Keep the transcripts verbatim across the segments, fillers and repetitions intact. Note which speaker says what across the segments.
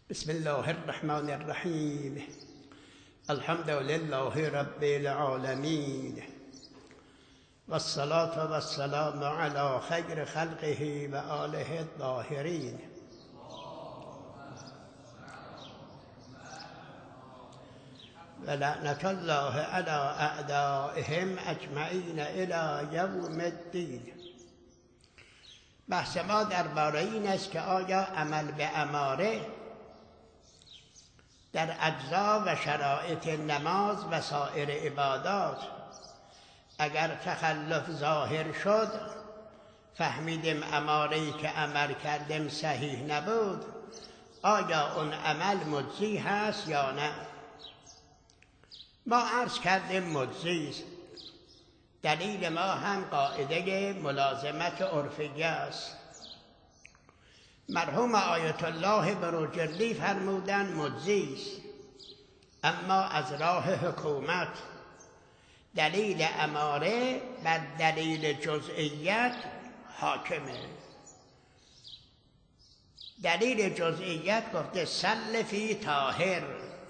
Speaker 1: بسم الله الرحمن الرحیم. الحمد لله رب العالمین و الصلاة و السلام علی خیر خلقه و آله الطاهرین. و لعنت الله علی اعدائهم اجمعین الی یوم الدین. بحث ما درباره این است که آیا عمل به اماره در اجزا و شرایط نماز و سایر عبادات اگر تخلف ظاهر شد، فهمیدیم اماره‌ای که عمل کردیم صحیح نبود، آیا اون عمل مجزی هست یا نه؟ ما عرض کردیم مجزی است. دلیل ما هم قاعده ملازمت عرفیه است. مرحوم آیت الله بروجردی فرمودن مجزی است، اما از راه حکومت دلیل اماره بر دلیل جزئیت حاکمه. دلیل جزئیت گفته سل فی طاهر،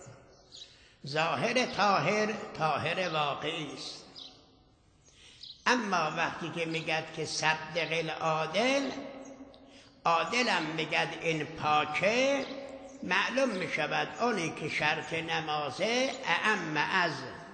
Speaker 1: ظاهر طاهر طاهر واقعی است، اما وقتی که میگد که صدق العادل، عادلم میگد این پاکه، معلوم میشود اونی که شرط نمازه اعم از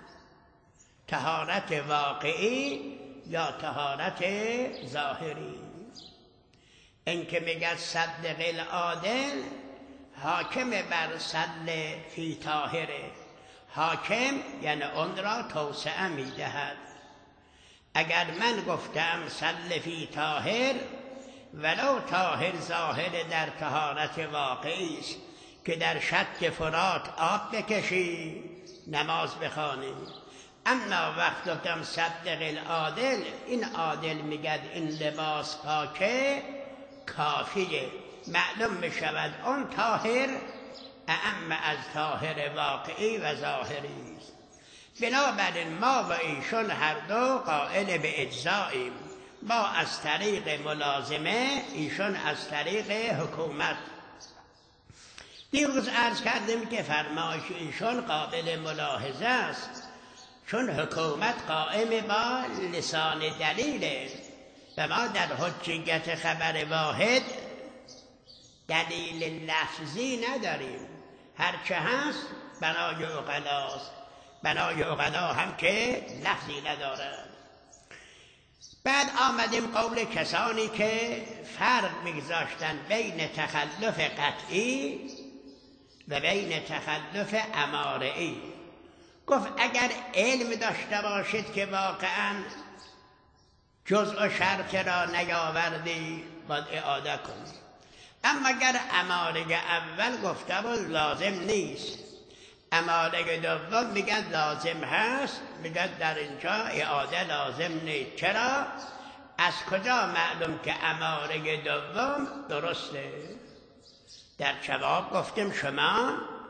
Speaker 1: طهارت واقعی یا طهارت ظاهری. این که میگد صدق العادل حاکم بر سل فی طاهره، حاکم یعنی اون را توسعه میدهد. اگر من گفتم سل فی طاهر، ولو طاهر ظاهر در طهارت واقعی است که در شط فرات آب بکشی نماز بخوانی، اما وقت گفتم صدق العادل، این عادل میگد این لباس پاکه کافیه، معلوم میشود اون طاهر اعم از طاهر واقعی و ظاهری است. بنابراین ما و ایشون هر دو قائل به اجزاییم، ما از طریق ملازمه، ایشون از طریق حکومت. دیروز عرض کردیم که فرمایش ایشون قابل ملاحظه است، چون حکومت قائم با لسان دلیله و ما در حجیت خبر واحد دلیل لفظی نداریم، هرچه هست بنای عقلاست، بنای عقلا هم که لفظی ندارد. بعد آمدیم قول کسانی که فرق میگذاشتن بین تخلف قطعی و بین تخلف اماره‌ای. گفت اگر علم داشته باشید که واقعا جزء و شرط را نیاوردی باید اعاده کنید، اما اگر اماره اول گفته بود لازم نیست، اماره دوم میگن لازم هست، میگن در اینجا اعاده لازم نیست. چرا؟ از کجا معلوم که اماره دوم درسته؟ در جواب گفتیم شما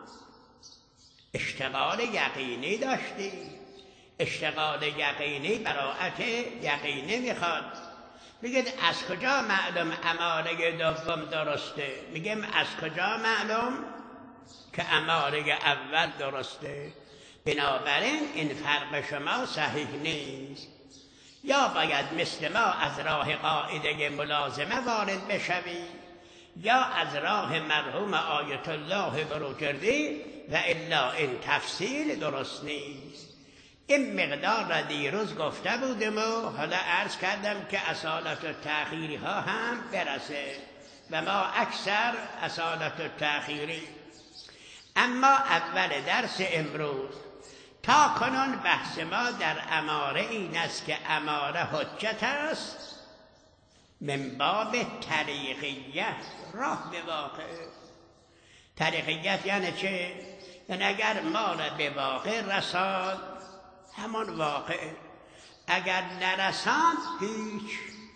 Speaker 1: اشتغال یقینی داشتی، اشتغال یقینی براءت یقینی میخواد. میگید از کجا معلوم اماره دوم درسته؟ میگیم از کجا معلوم که اماره اول درسته؟ بنابراین این فرق شما صحیح نیست، یا باید مثل ما از راه قاعده ملازمه وارد بشوی، یا از راه مرحوم آیت الله بروجردی، و الا این تفصیل درست نیست. این مقدار را دیروز گفته بودم و حالا عرض کردم که اصالت و تأخیری ها هم برسه و ما اکثر اصالت و تأخیری. اما اول درس امروز تا کنون بحث ما در اماره این است که اماره حجت است من باب طریقیت، راه به واقع. طریقیت یعنی چه؟ یعنی اگر ما را به واقع رساد همون واقع، اگر نرساند هیچ.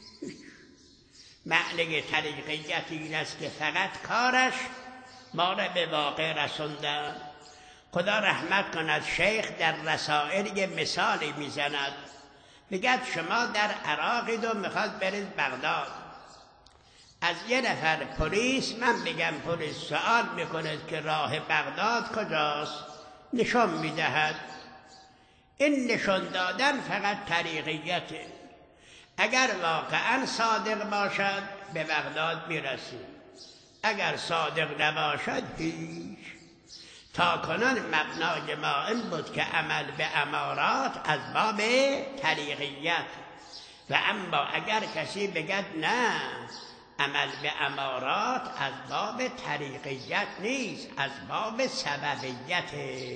Speaker 1: معنی طریقیت این است که فقط کارش ما را به واقع رسوندن. خدا رحمت کند شیخ در رسائل یه مثالی میزند، میگه شما در عراقید و میخواد برید بغداد، از یه نفر پلیس من بگم پلیس سوال میکنه که راه بغداد کجاست، نشان میدهد. این نشان دادن فقط طریقیته. اگر واقعا صادق باشد به بغداد میرسیم، اگر صادق نباشد هیچ. تا کنون مبنای ما این بود که عمل به امارات از باب طریقیت، و اما اگر کسی بگد نه عمل به امارات از باب طریقیت نیست، از باب سببیت.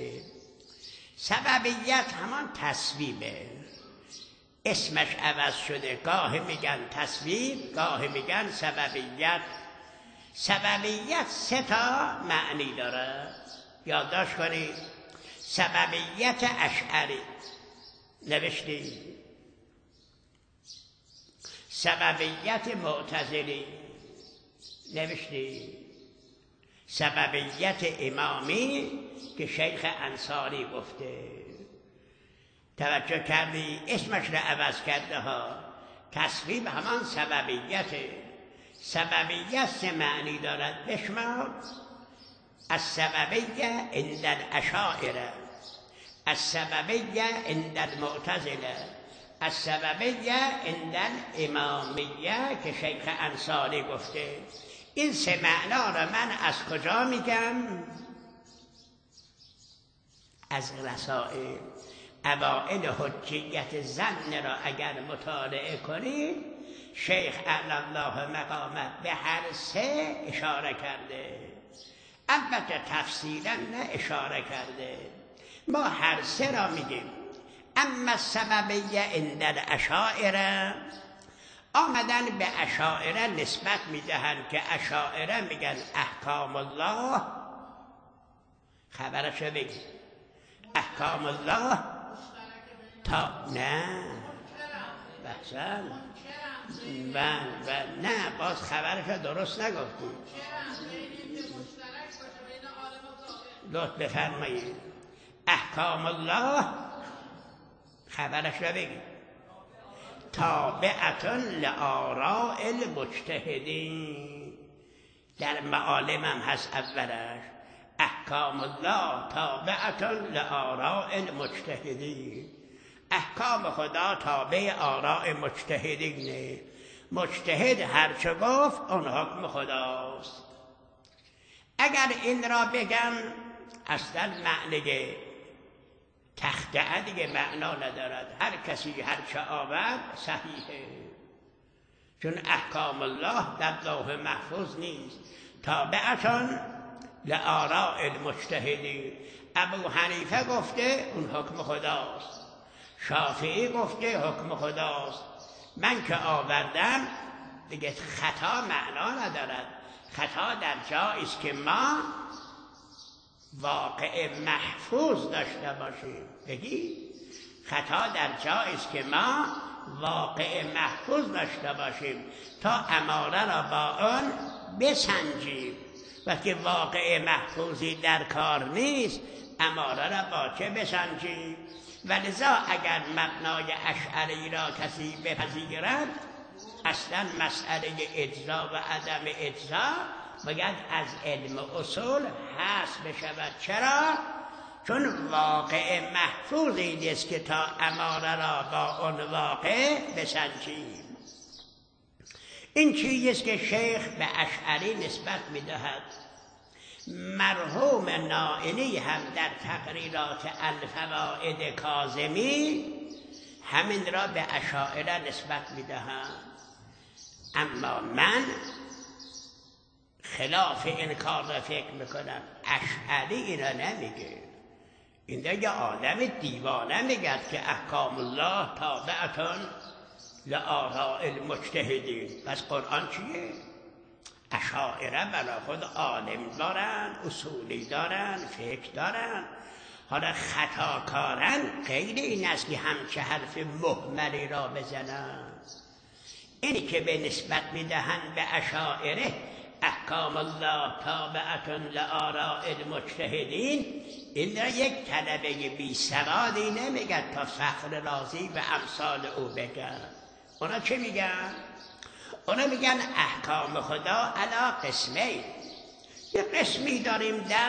Speaker 1: سببیت همان تصویبه، اسمش عوض شده، گاه میگن تصویب، گاه میگن سببیت. سببیت سه تا معنی داره، یادداشت کنید. سببیت اشعری نوشتی، سببیت معتزلی نوشتی، سببیت امامی که شیخ انصاری گفته. توجه کردی؟ اسمش را عوض کرده ها. تصویب همان سببیته. سببیت سه معنی دارد، بشمار. السببیه عند الاشاعره، السببیه عند المعتزله، السببیه عند الامامیه که شیخ انصاری گفته. این سه معنا را من از کجا میگم؟ از رسائل. اوائل حجیت ظن را اگر مطالعه کنید، شیخ اعلی الله مقامه به هر سه اشاره کرده. البته تفصیلا نه اشاره کرده، ما هر سه را میگیم. اما سببیه عند الاشاعره، آمدن به اشاعره نسبت میدهند که اشاعره میگن احکام الله. خبرش بگی احکام الله تا نه بحثن و, و نه باز خبرش درست نگفتی. لطف بفرمایید. احکام الله خبرش رو بگید تابعتن لآراء المجتهدین. در معالم هم هست اولش احکام الله تابعتن لآراء المجتهدین. احکام خدا تابع آراء مجتهدینه. مجتهد هرچه گفت اون حکم خداست. اگر این را بگم اصلا معنی تخته دیگه معنا ندارد، هر کسی هرچه آورد صحیحه، چون احکام الله در لوح محفوظ نیست. تابعتان لآراء المجتهدین. ابو حنیفه گفته اون حکم خداست، شافعی گفته حکم خداست. من که آوردم دیگه خطا معنا ندارد. خطا در جایی است که ما واقع محفوظ داشته باشیم. بگی خطا در جایی است که ما واقع محفوظ داشته باشیم تا اماره را با آن بسنجیم. وقتی واقع محفوظی در کار نیست، اماره را با چه بسنجیم؟ ولذا اگر مبنای اشعری را کسی بپذیرد، اصلا مسئله اجزا و عدم اجزا باید از علم اصول حذف بشود. چرا؟ چون واقع محفوظی نیست که تا اماره را با اون واقع بسنجیم. این چیزی است که شیخ به اشعری نسبت می‌دهد. مرحوم نائینی هم در تقریرات الفوائد کاظمی همین را به اشاعره نسبت می‌دهد. اما من خلاف این کار را فکر میکنم. اشعری اینا نمیگه، این دیگه آدم دیوانه میگد که احکام الله تابعتان لآراء المجتهدین. پس قرآن چیه؟ اشاعره برای خود عالم دارن، اصولی دارن، فکر دارن. حالا خطاکارن غیر این است که همچه حرف مهملی را بزنن. اینی که به نسبت میدهند به اشاعره احکام الله تابعتن لآراء المجتهدین، این را یک طلبه بی سوادی نمیگد تا فخر رازی و امثال او بگن. اونا چه میگن؟ اونا میگن احکام خدا علا قسمه. یه قسمی داریم در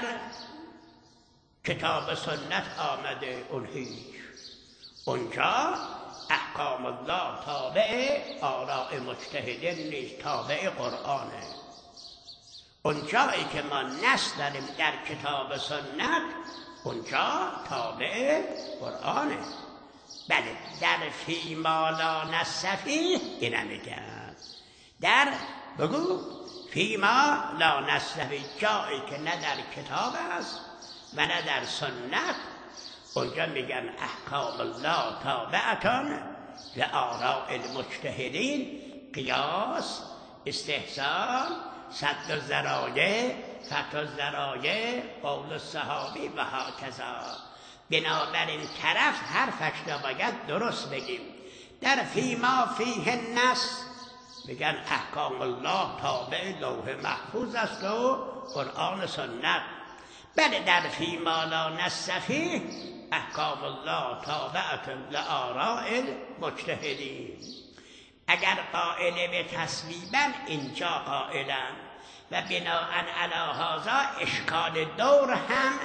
Speaker 1: کتاب سنت آمده، اون هیچ. اونجا احکام الله تابع آراء مجتهدین نیست، تابع قرآنه. اونجایی که ما نص داریم در کتاب سنت، اونجا تابع قرآنه. بله، در فیما لا نص فیه اینه میگن. در بگو فیما لا نص فیه، جایی که نه در کتاب است و نه در سنت، اونجا میگن احکام الله تابعتان لآراء المجتهدین، قیاس، استحسان، سد الذرایع، فتح الذرایع، قول الصحابی و هکذا. بنابراین طرف حرفش را باید درست بگیم. در فیما فیه النص میگن احکام الله تابع لوح محفوظ است و قرآن سنت. بله، در فیما لا نص فیه احکام الله تابعة لآراء المجتهدین. اگر قائل به تصویبا اینجا قائلن و بناء علی هذا اشکال دور هم،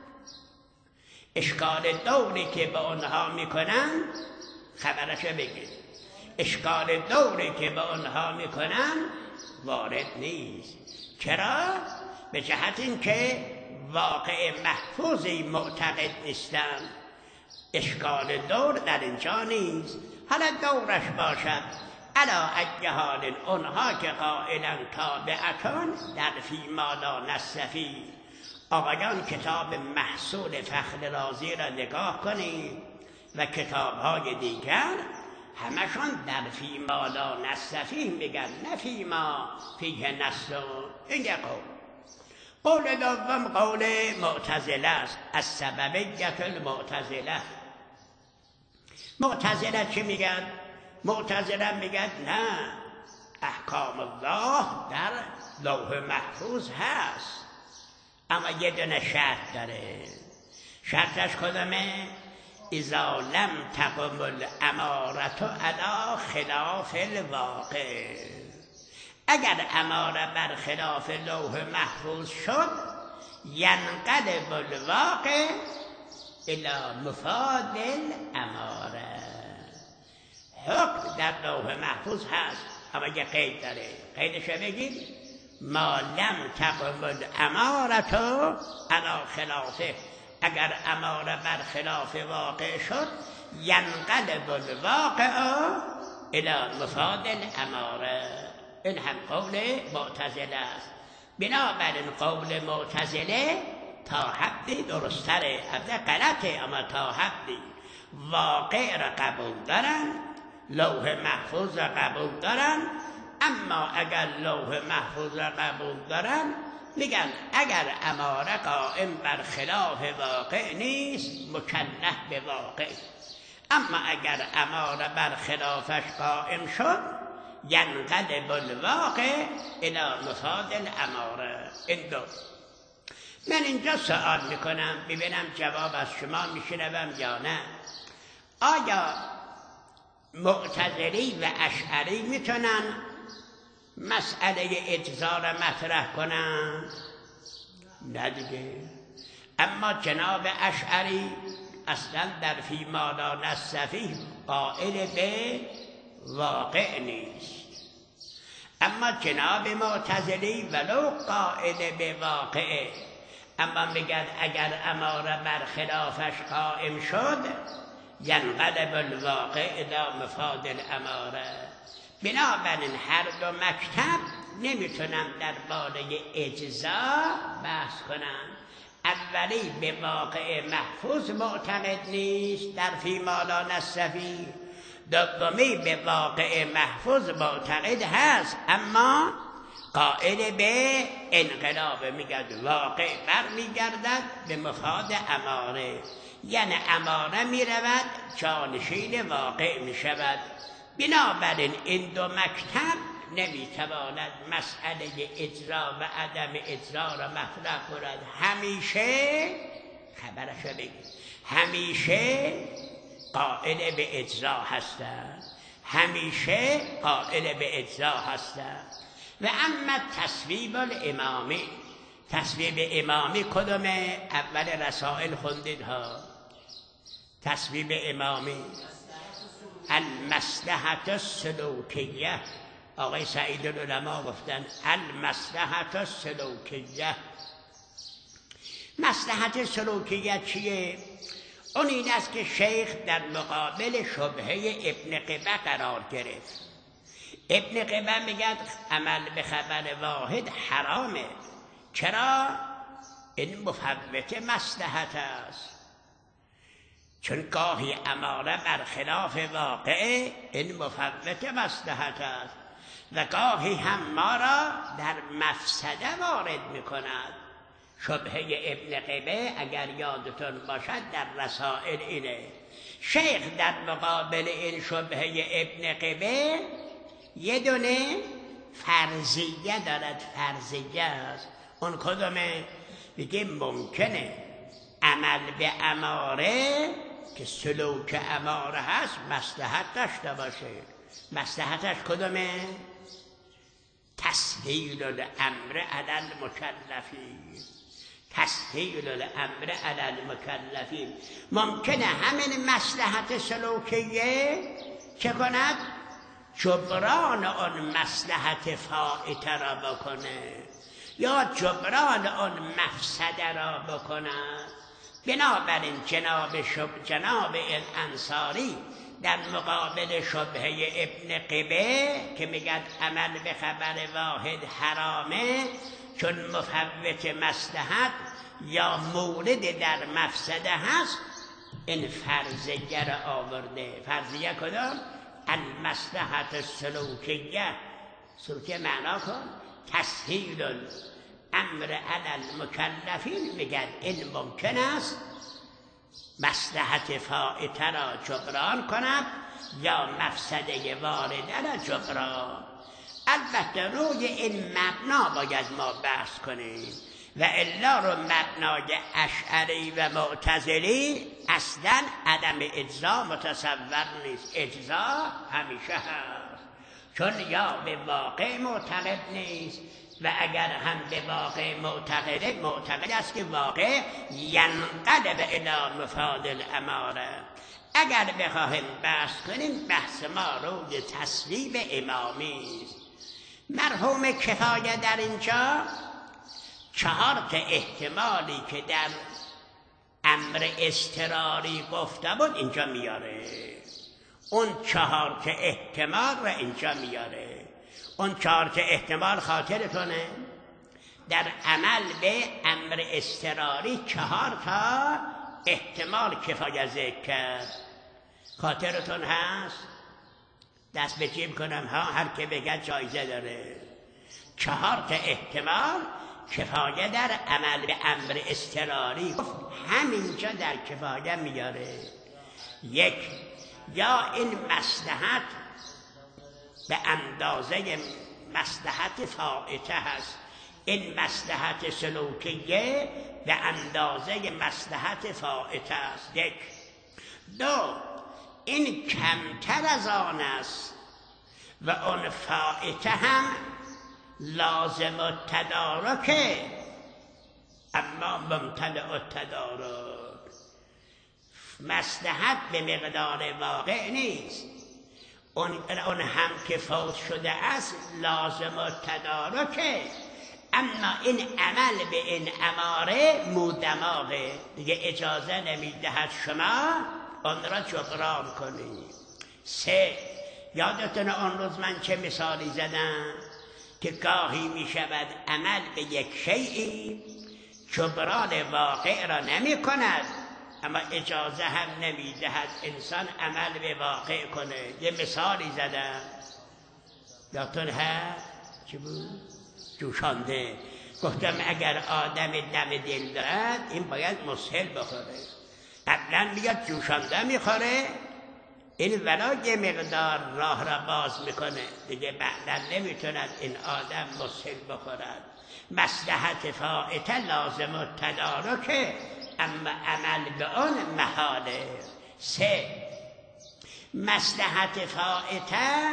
Speaker 1: اشکال دوری که به آنها میکنن خبرش بگید، اشکال دوری که به آنها میکنن وارد نیست. چرا؟ به جهت اینکه واقع محفوظی معتقد نیستن. اشکال دور در اینجا نیست. حالا دورش باشد علا ای حال، اونها که قائلا تابعتان در فیما لا نص فیه. آقایان کتاب محصول فخر رازی را نگاه کنید و کتاب‌های دیگر همشون در فیما لا نص فیه میگن، نه فیما فیه نص. این یک قول. قول دوم قول معتزله است، السببیة المعتزله. معتزله چی میگن؟ معتزله میگن نه، احکام الله در لوح محفوظ هست، اما یه دونه شرط داره. شرطش کدامه؟ اذا لم تقم الامارة علی خلاف الواقع. اگر اماره بر خلاف لوح محفوظ شد، ینقلب الواقع الی مفاد الاماره. حکم در لوح محفوظ هست، اما یه قید داره. قیدش بگید ما لم تقم الامارة علی خلافه. اگر اماره بر خلاف واقع شد، ینقلب الواقع الی مفاد الاماره. این هم قول معتزله است. بنابراین قول معتزله تا حدی درستره، البته غلطه اما تا حدی. واقع را قبول دارن، لوح محفوظ را قبول دارن، اما اگر لوح محفوظ را قبول دارن میگن اگر اماره قائم بر خلاف واقع نیست، مکنه به واقع. اما اگر اماره بر خلافش قائم شد، ینقلب الواقع الی مفاد الاماره. این دو. من اینجا سوال میکنم، ببینم جواب از شما میشنوم یا نه. آیا معتزلی و اشعری میتونن مسئله اجزا را مطرح کنن؟ نه دیگه. اما جناب اشعری اصلا در فیما لا نص فیه قائل به واقع نیست. اما جناب معتزلی ولو قائل به واقع، اما میگن اگر اماره بر خلافش قائم شد، ینقلب الواقع الی مفاد الاماره. بنابراین هر دو مکتب نمیتونن درباره اجزا بحث کنن. اولی به واقع محفوظ معتقد نیست در فیما لا نص فیه، دومی به واقع محفوظ معتقد هست اما قائل به انقلاب. میگد واقع برمیگردد به مفاد اماره، یعنی اماره میرود جانشین واقع میشود. بنابراین این دو مکتب نمیتواند مسئله اجرا و عدم اجرا را مطرح کند. همیشه خبرش بگید، همیشه قائل به اجرا هستند، همیشه قائل به اجزا هستند. و اما تصویب الامامی، تصویب امامی کدومه؟ اول رسائل خوندید ها. تصویب امامی المصلحت السلوکیه، آقای سعید العلماء گفتن المصلحت السلوکیه. مصلحت سلوکیه چیه؟ اون این است که شیخ در مقابل شبهه ابن قبه قرار گرفت. ابن قبه میگه عمل به خبر واحد حرامه. چرا؟ این مفوت مصلحت است، چون گاهی اماره برخلاف واقع این مفوت مصلحت است و گاهی هم ما را در مفسده وارد میکند. شبهه ابن قبه اگر یادتون باشد در رسائل اینه. شیخ در مقابل این شبهه ابن قبه یه دونه فرضیه دارد. فرضیه است. اون کدومه؟ بگه ممکنه عمل به اماره که سلوک اماره هست مصلحت داشته باشه. مصلحتش کدومه؟ تسهیل الامر علی المکلفین. تسهیل الامر علی المکلفین. ممکنه همین مصلحت سلوکیه چه کند؟ جبران آن مصلحت فائته را بکنه یا جبران آن مفسده را بکند. بنابراین جناب شب جناب الانصاری در مقابل شبهه ابن قبه که میگد عمل به خبر واحد حرامه چون مفوت مصلحت یا مورد در مفسده هست، این فرضیه را آورده. فرضیه کدام؟ المصلحت السلوکیه. سلوکیه معنا کن تسهیل الامر علی المکلفین. میگن این ممکن است مصلحت فائته را جبران کند یا مفسده وارده را جبران. البته روی این مبنا باید ما بحث کنیم و الا رو مبنای اشعری و معتزلی اصلا عدم اجزا متصور نیست. اجزا همیشه هست، چون یا به واقع معتقد نیست و اگر هم به واقع معتقده معتقد است که واقع ینقلب الی مفاد الاماره. اگر بخواهیم بحث کنیم بحث ما روی تصویب امامی است. مرحوم کفایه در اینجا چهار تا احتمالی که در امر اضطراری گفته بود اینجا میاره. اون چهار تا احتمال را اینجا میاره. اون چهار تا احتمال خاطرتونه؟ در عمل به امر اضطراری چهار تا احتمال کفایه ذکر کرد. خاطرتون هست؟ دست به جیب کنم ها، هر که بگه جایزه داره. چهار تا احتمال کفایه در عمل به امر اضطراری همینجا در کفایه میاره. یک، یا این مصلحت به اندازه مصلحت فائته هست، این مصلحت سلوکیه به اندازه مصلحت فائته است. یک. دو، این کمتر از آن است و اون فائته هم لازم التدارکه اما ممتنع التدارک. مصلحت به مقدار واقع نیست، اون, اون هم که فوت شده است لازم التدارکه، اما این عمل به این اماره مودماغه دیگه، اجازه نمیدهد شما اون را جبران کنید. سه، یادتون اون روز من چه مثالی زدم که گاهی می شود عمل به یک شیئی جبران واقع را نمی کند اما اجازه هم نمی دهد انسان عمل به واقع کنه. یه مثالی زدم یادتون هست چی بود؟ جوشانده. گفتم اگر آدم دم دل دارد این باید مسهل بخوره. قبلا میاد جوشانده میخوره، این ولا یه مقدار راه را باز میکنه دیگه، بعدا نمیتوند این آدم مسهل بخورد. مصلحت فائته لازم التدارکه اما عمل به آن محاله. سه، مصلحت فائته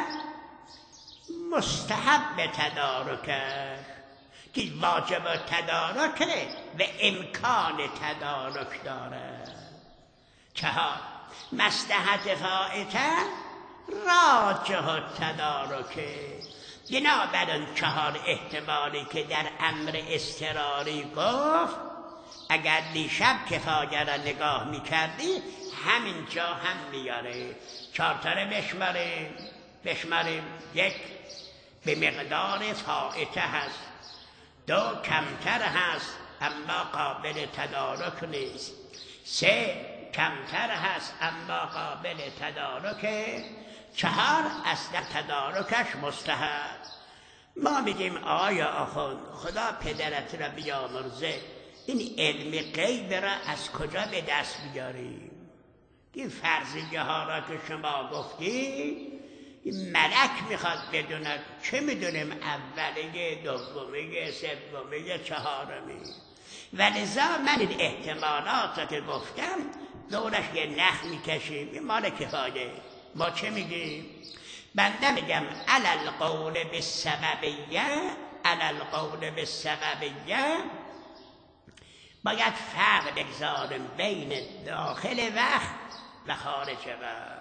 Speaker 1: مستحب تدارکه که واجب تدارکه و امکان تدارک داره. چهار، مصلحت فائته راجح تدارکه، بنابر آن چهار احتمالی که در امر اضطراری گفت اگر دیشب کفایه را نگاه میکردی همینجا هم میاره. چهار تا بشماریم بشماریم یک، به مقدار فائته هست. دو، کمتر هست اما قابل تدارک نیست. سه، کمتر هست اما قابل تدارکه. چهار، اصلا تدارکش مستحب. ما میگیم آیا آخوند خدا پدرت را بیامرزه این علم غیب را از کجا به دست بیاریم؟ این فرضیه ها را که شما گفتی ملک میخواد بدوند، چه میدونیم اولیه، دومیه، سومیه، چهارمی. ولذا من این احتمالات را که گفتم دورش یه نخ میکشیم، این مال کفایه. ما چه میگیم؟ بنده میگم علل قول بالسببیه، علل قول بالسببیه باید فرق بگذاریم بین داخل وقت و خارج وقت.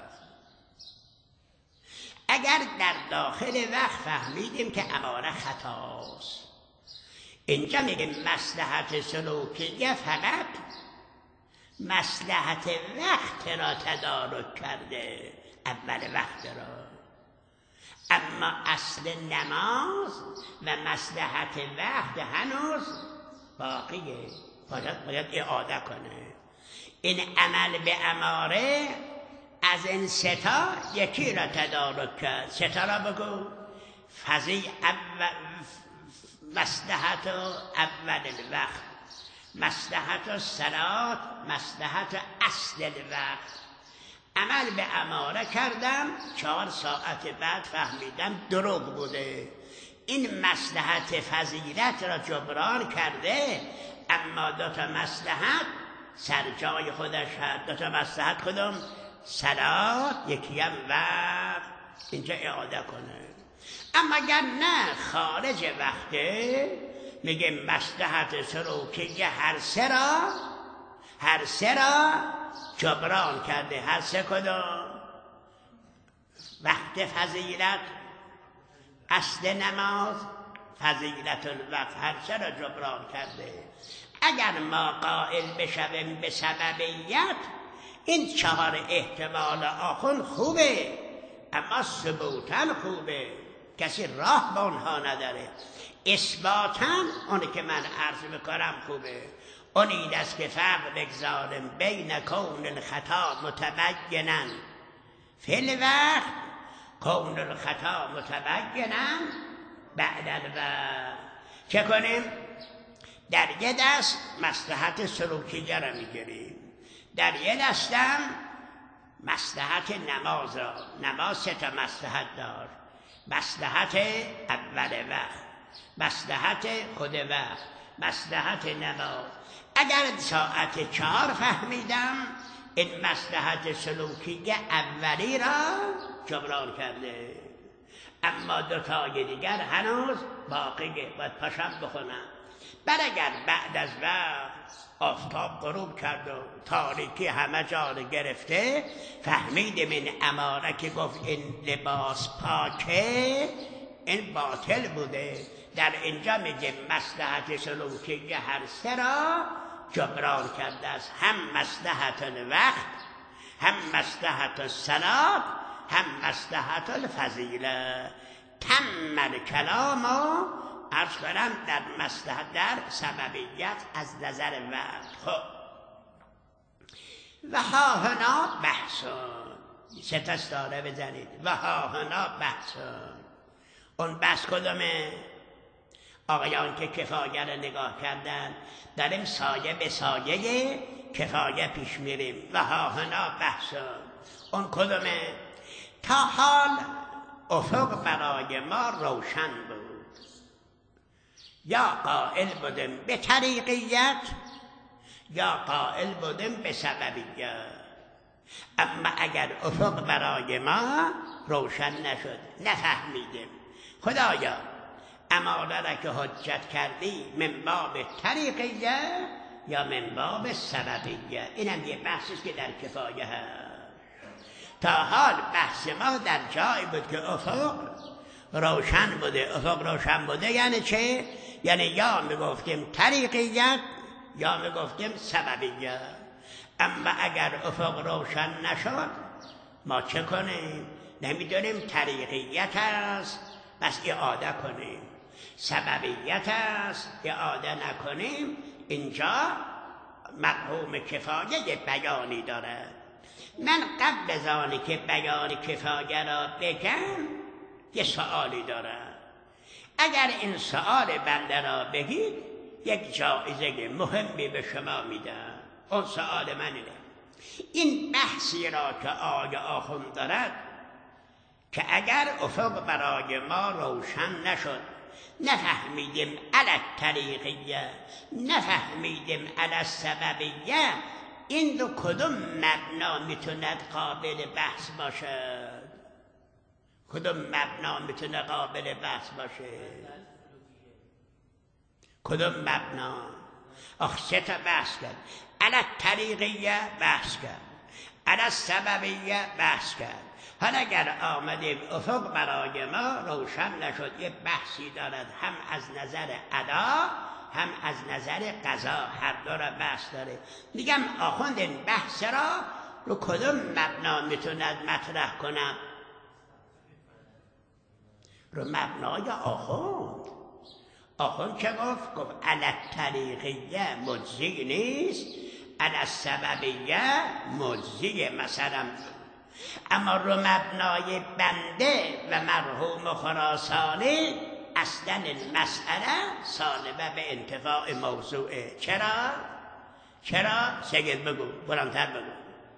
Speaker 1: اگر در داخل وقت فهمیدیم که اماره خطاست، اینجا میگیم مصلحت سلوکیه فقط مصلحت وقت را تدارک کرده، اول وقت را، اما اصل نماز و مصلحت وقت هنوز باقیه، باید, باید اعاده کنه. این عمل به اماره از این ستا یکی را تدارک کرد. ستا را بگو. فضی اول مصلحت اول الوقت، مصلحت الصلات، مصلحت اصل الوقت. عمل به اماره کردم، چهار ساعت بعد فهمیدم دروغ بوده. این مصلحت فضیلت را جبران کرده، اما دو تا مصلحت سر جای خودش هست. دو تا مصلحت کدوم؟ صلات، یکی هم وقت، اینجا اعاده کنه. اما اگر نه خارج وقته، میگه مصلحت سلوکیه هر سه را هر سه را جبران کرده. هر سه کدوم؟ وقت فضیلت، اصل نماز، فضیلت الوقت، هر سه را جبران کرده. اگر ما قائل بشویم به سببیت، این چهار احتمال آخون خوبه، اما ثبوتاً خوبه، کسی راه به اونها نداره. اثباتاً اونی که من عرض میکنم خوبه. اون این است که فرق بگذاریم بین کون الخطا متبینا فی الوقت، کون الخطا متبینا بعد الوقت. چه کنیم؟ در یه دست مصلحت سلوکیه را میگیریم، در یه دستم مصلحت نماز را. نماز سه تا مصلحت دار: مصلحت اول وقت، مصلحت خود وقت، مصلحت نماز. اگر ساعت چهار فهمیدم، این مصلحت سلوکیه اولی را جبران کرده، اما دوتای دیگر هنوز باقیه، باید پاشم بخونم. بر اگر بعد از وقت آفتاب غروب کرد و تاریکی همه جا رو گرفته، فهمیدیم این اماره که گفت این لباس پاکه، این باطل بوده. در اینجا میگه مصلحت سلوکیه هر سه را جبران کرده است، هم مصلحت الوقت، هم مصلحت الصلات، هم مصلحت الفضیله. تم الکلام عرض کنم در مصلحت، در سببیت از نظر وقت. خب و ها هنا بحثون، سه تا ستاره بزنید. و ها هنا بحثون. اون بحث کدومه؟ آقایان که کفایه رو نگاه کردن، داریم سایه به سایه کفایه پیش میریم. و ها هنا بحثون. اون کدومه؟ تا حال افق برای ما روشن بود، یا قائل بودیم به طریقیت یا قائل بودیم به سببیت. اما اگر افق برای ما روشن نشد نفهمیدیم. خدایا اماره را که حجت کردی من باب طریقیه یا من باب سببیه، اینم یه بحثیست که در کفایه هست. تا حال بحث ما در جایی بود که افق روشن بوده. افق روشن بوده یعنی چه؟ یعنی یا میگفتیم طریقیت یا میگفتیم سببیت. اما اگر افق روشن نشد ما چه کنیم؟ نمیدونیم طریقیت است بس اعاده کنیم، سببیت است اعاده نکنیم. اینجا مفهوم کفایه بیانی دارد. من قبل از آنی که بیان کفایه را بگم یه سوالی دارم. اگر این سوال بنده را بگید یک جایزه مهمی به شما میدم. اون سوال من اینه، این بحثی را که آقای آخوند دارد که اگر افق برای ما روشن نشد، نفهمیدیم علی الطریقیه، نفهمیدیم علی السببیه، این دو کدوم مبنا میتوند قابل بحث باشد؟ کدوم مبنا میتونه قابل بحث باشه؟ کدوم مبنا؟ آخ سه تا بحث کرد. علی الطریقیه بحث کرد، علی السببیه بحث کرد. حالا اگر آمدیم افق برای ما روشن نشد، یه بحثی دارد هم از نظر ادا هم از نظر قضا، هر دو را بحث داره. میگم آخوند این بحث را رو کدوم مبنا میتوند مطرح کنم؟ رو مبنای آخوند. آخوند چه گفت؟ گفت علی الطریقیه مجزی نیست، علی السببیه مجزیه مثلا. اما رو مبنای بنده و مرحوم خراسانی اصلا المسئله سالبه به انتفاع موضوعه. چرا؟ چرا؟ سید بگو، بلندتر بگو.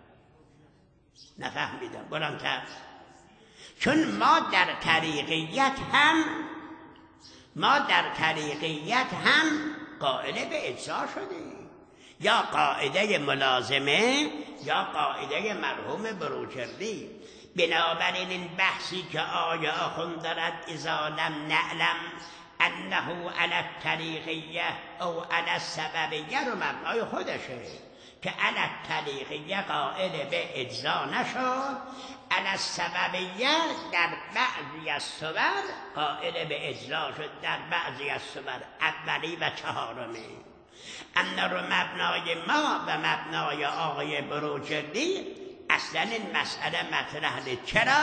Speaker 1: نفهمیدم، بلندتر. چون ما در طریقیت هم ما در طریقیت هم قائل به اجزا شدیم، یا قاعده ملازمه یا قاعده مرحوم بروجردی. بنابراین این بحثی که آیا آخوند دارد اذا لم نعلم انه علی الطریقیه او علی السببیه رو مبنای خودشه که علی الطریقیه قائل به اجزا نشد، علی السببیه در بعضی از صور قائل به اجزا شد، در بعضی از صور اولی و چهارمی. اما رو مبنای ما و مبنای آقای بروجردی اصلا این مسئله مطرح نیست. چرا؟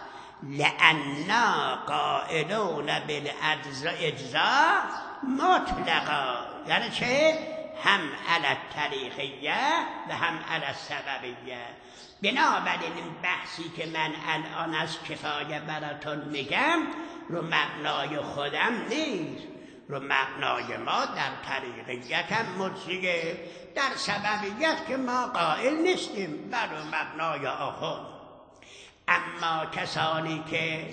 Speaker 1: لأننا قائلون بالاجزاء مطلقا. یعنی چه؟ هم علی الطریقیه و هم علی السببیه. بنابراین این بحثی که من الان از کفایه براتون میگم رو مبنای خودم نیست، رو مبنای ما در طریقیت هم مجزیه، در سببیت که ما قائل نیستیم، بر مبنای آخوند. اما کسانی که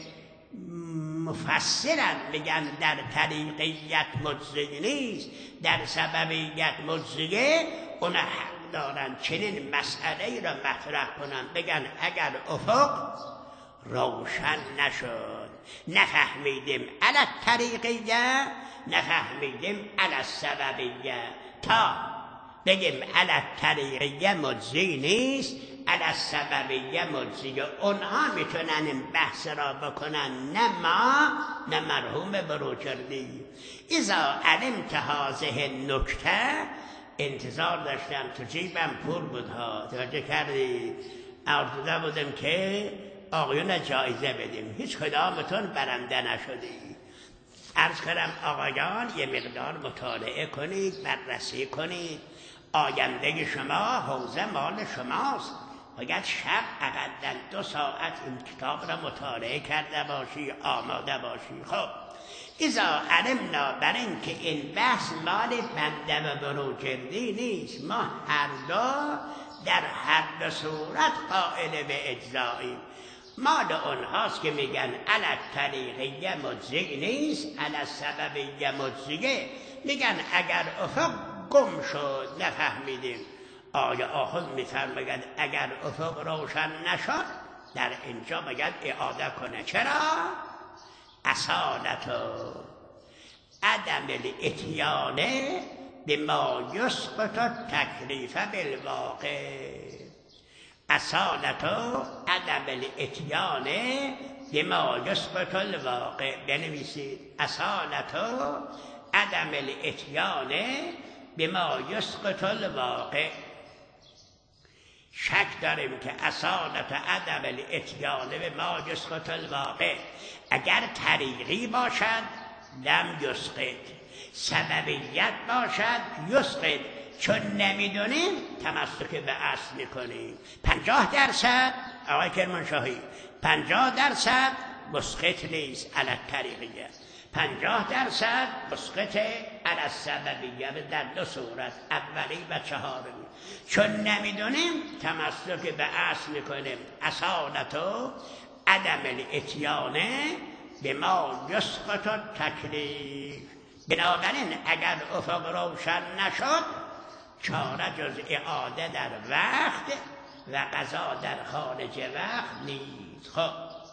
Speaker 1: مفسرن میگن در طریقیت مجزی نیست، در سببیت مجزیه، اون حق دارن چنین مسئله را مطرح کنن، بگن اگر افق روشن نشد، نفهمیدیم علی الطریقیه، نفهمیدیم علی السببیه، تا بگیم علی الطریقیه مجزی نیست، علی السببیه مجزیه. اونها میتونن این بحث را بکنن، نه ما نه مرحوم بروجردی. اذا علمت هذه النکته، انتظار داشتم تو جیبم پول بود ها، توجه کردی؟ آرزوده بودم که آقایون جایزه بدیم، هیچ کدامتون برنده نشدی. عرض کردم آقایان یه مقدار مطالعه کنید، بررسی کنید، آینده شما حوزه مال شماست. باید شب اقلا دو ساعت این کتاب را مطالعه کرده باشی، آماده باشی. خب اذا علمنا، بر این که این بحث مال بنده و بروجردی نیست، ما هر دو در هر دو صورت قائل به اجزاییم. مال اونهاست که میگن علی الطریقیه مجزی نیست، علی السببیه مجزیه. میگن اگر افق گم شد نفهمیدیم، آیا آخوند میفرماید اگر افق روشن نشد در اینجا باید اعاده کنه. چرا؟ اصالت و عدم الاتیان بما یسقط التکلیف بالواقع. اصالت و عدم الاتیان بما یسقط الواقع. بنویسید اصالت و عدم الاتیان بما یسقط الواقع. شک داریم که اصالت عدم الاتیان بما یسقط الواقع اگر طریقی باشد لم یسقط، سببیت باشد یسقط. چون نمیدونیم تمسک به اصل میکنیم. پنجاه درصد آقای کرمانشاهی پنجاه درصد مسقط نیست علی الطریقیه، پنجاه درصد مسقط علی السببیه. در دو صورت، اولی و چهارمی. چون نمیدونیم تمسک به اصل میکنیم. اصالت و عدم الاتیان بما یسقط التکلیف. بنابراین اگر افق روشن نشد چاره جز اعاده در وقت و قضا در خارج وقت نیست. خب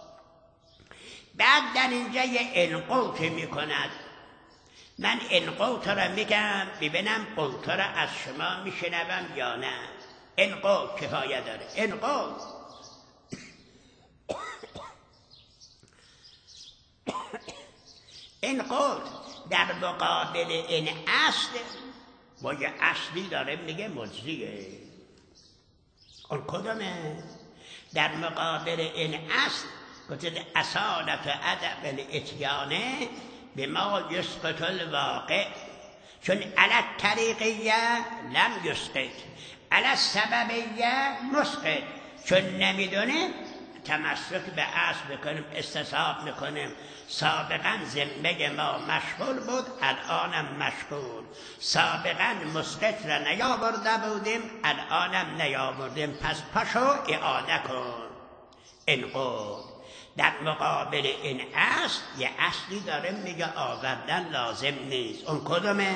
Speaker 1: بعد در اینجا یه انقوط می کند. من انقوط را میگم ببینم قوط را از شما میشنوم یا نه. انقوط کفایه داره. انقوط انقوط در مقابل این اصل با یه اصلی داره میگه مجزیه. اون کدومه؟ در مقابل این اصل گفته اصالت عدم الاتیانه به ما یسقط الواقع. چون علی الطریقیه لم یسقط، علی السببیه مسقط. چون نمیدونیم تمسک به اصل میکنیم، استصحاب میکنیم. سابقا ذمه ما مشغول بود، الانم مشغول. سابقا مسقط را نیاورده بودیم، الانم نیاوردیم. پس پاشو اعاده کن. انقوط در مقابل این اصل یه اصلی داره میگه آوردن لازم نیست. اون کدومه؟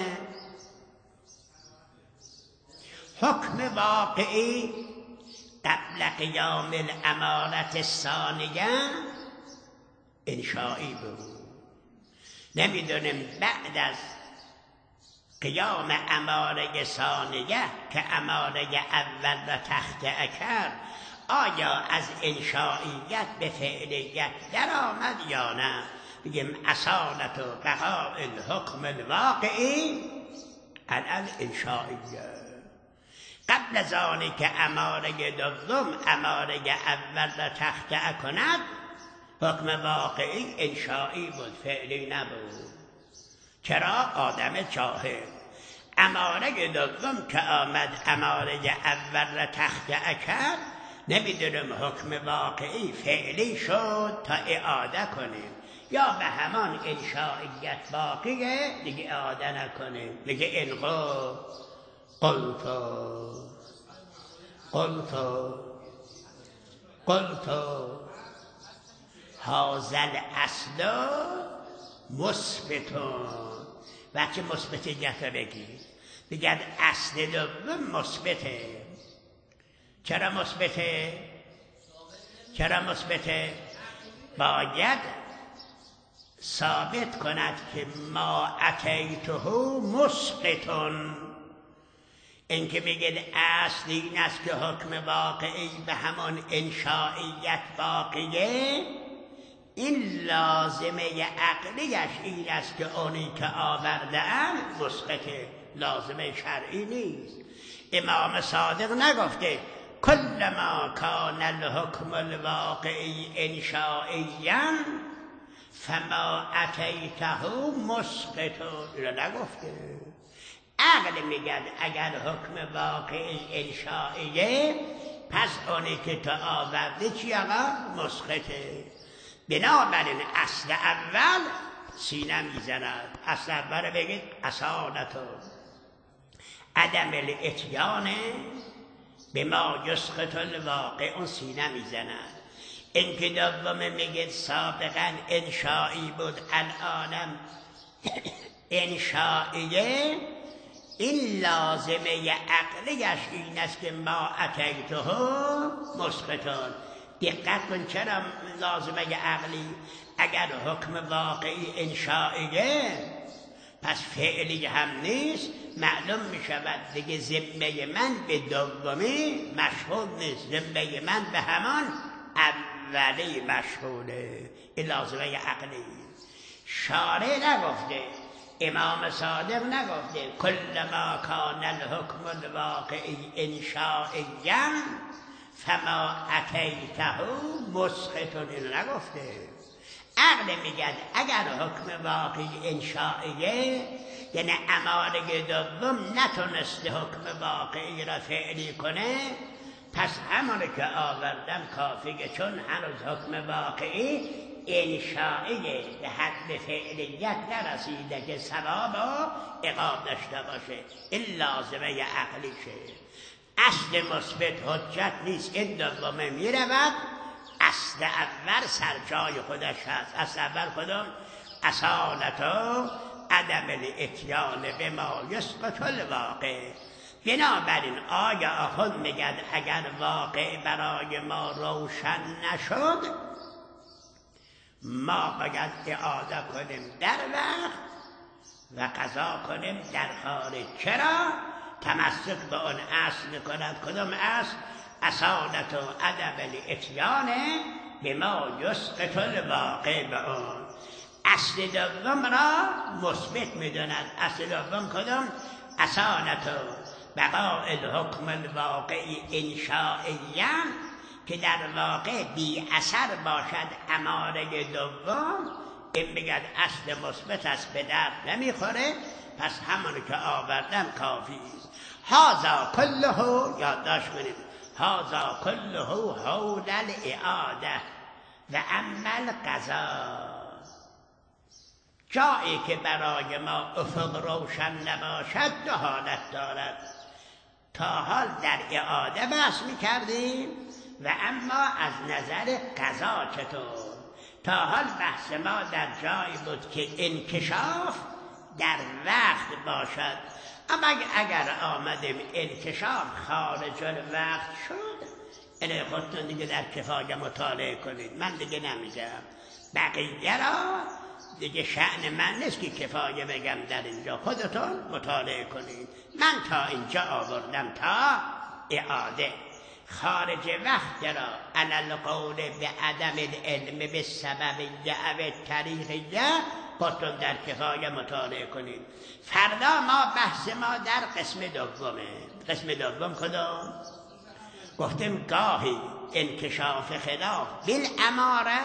Speaker 1: حکم واقعی قبل قیام الامارت ثانیه انشایی بود. نمیدونیم بعد از قیام اماره ثانیه که اماره اول را تخطئه کرد آیا از انشائیت به فعلیت در آمد یا نه. بگیم اصالت و بقاء الحکم الواقعی علی الانشائیه. قبل از آنی که اماره دوم اماره اول را تخطئه کند حکم واقعی انشایی بود، فعلی نبود. چرا؟ آدم جاهل. اماره دوم که آمد اماره اول را تخطئه کرد نمیدونم حکم واقعی فعلی شد تا اعاده کنیم یا به همان انشائیت باقیه دیگه اعاده نکنیم. میگه انقو قلتو قلتو قلتو هازل اصلا مثبتون. بچه مثبتیت رو بگید. بگید اصل دوم مثبته. چرا مثبته؟ چرا مثبته؟ باید ثابت کند که ما اتیته مثبتون. این که بگید اصل این است که حکم واقعی به همان انشائیت باقیه، این لازمه عقلیش این است که اونی که آورده ام مسقطه، لازمه شرعی نیست. امام صادق نگفته کل ما کان الحکم الواقعی انشائیا فما اتیته مسقطون. را نگفته. عقل میگه اگر حکم واقعی انشائیه پس اونی که تو آورده چی آقا؟ مسقطه. بنابراین اصل اول سینه میزند. اصل اول بگید اصالت و عدم الاتیان به ما یسقط الواقع، اون سینه میزند. این که دوم میگید سابقا انشایی بود الانم انشائیه، این لازمه عقلیش این است که ما اتیته مسقطون. دقت کن چرا لازمه عقلی؟ اگر حکم واقعی انشائیه پس فعلی هم نیست، معلوم می شود دیگه ذمه من به دومی مشهود نیست، ذمه من به همان اولی مشهوده. این لازمه عقلی. شارع نگفته، امام صادق نگفته کل ما کان الحکم الواقعی انشائیا فما اتیته مسقطون. این نگفته. عقل میگد اگر حکم واقعی انشائیه، یعنی اماره دوم نتونسته حکم واقعی را فعلی کنه، پس همونه که آوردم کافیه، چون هنوز حکم واقعی انشائیه به حد فعلیت نرسیده که ثواب و عقاب داشته باشه. این لازمه عقلیشه. اصل مثبت حجت نیست. این دومه میرود، اصل اول سر جای خودش هست. اصل اول کدوم؟ اصالت و عدم الاتیان به ما یسقط الواقع. بنابراین آیا آخوند میگد اگر واقع برای ما روشن نشد ما باید اعاده کنیم در وقت و قضا کنیم در خارج. چرا؟ تمسک به اون اصل میکند. کدوم اصل؟ اصالت و عدم الاتیان به ما یسقط الواقع به اون. اصل دوم را مثبت میداند. اصل دوم کدوم؟ اصالت و بقاء الحکم الواقعی انشائیا، که در واقع بی اثر باشد اماره دوم. این میگد اصل مثبت است، به درد نمیخوره، پس همون که آوردم کافی است. هذا کله، یادداشت کنید، هذا کله حول الاعاده و اما القضا. جایی که برای ما افق روشن نباشد دو حالت دارد. تا حال در اعاده بحث میکردیم و اما از نظر قضا چطور. تا حال بحث ما در جایی بود که انکشاف در وقت باشد، اما اگر آمدیم انکشاف خارج الوقت شد، اینه خودتون دیگه در کفایه مطالعه کنید، من دیگه نمیگم. بقیه را دیگه شأن من نیست که کفایه بگم در اینجا، خودتون مطالعه کنید. من تا اینجا آوردم تا اعاده. خارج وقت را علی القول به عدم العلم به سبب دعوت طریقیه خودتون در کفایه مطالعه کنید. فردا ما بحث ما در قسم دومه. قسم دوم کدوم؟ گفتیم گاهی انکشاف خلاف بالاماره،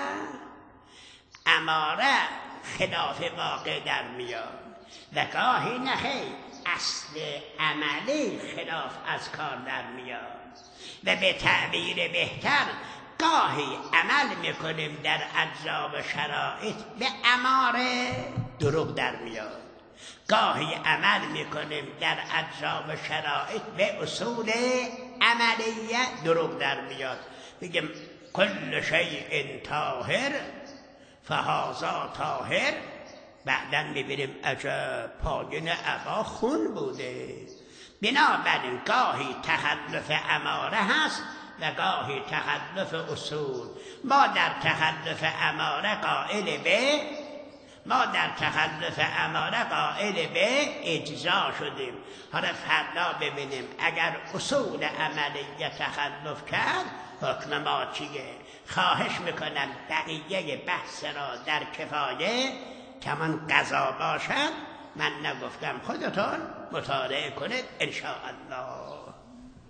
Speaker 1: اماره خلاف واقع در میاد، و گاهی نخیر اصل عملی خلاف از کار در میاد. و به تعبیر بهتر گاهی عمل میکنیم در اجزا و شرایط به اماره دروغ در میاد، گاهی عمل میکنیم در اجزا و شرایط به اصول عملیه دروغ در میاد. بگیم کل شیء طاهر فهذا طاهر، بعداً میبینیم عجب پایین عبا خون بوده. بنابراین گاهی تخلف اماره هست و گاهی تخلف اصول. ما در تخلف اماره قائل به ما در تخلف اماره قائل به اجزا شدیم. حالا فردا ببینیم اگر اصول عملیه تخلف کرد حکم ما چیه. خواهش میکنم بقیه بحث را در کفایه کمان قضا باشد من نگفتم، خودتون مطالعه کنید انشاءالله.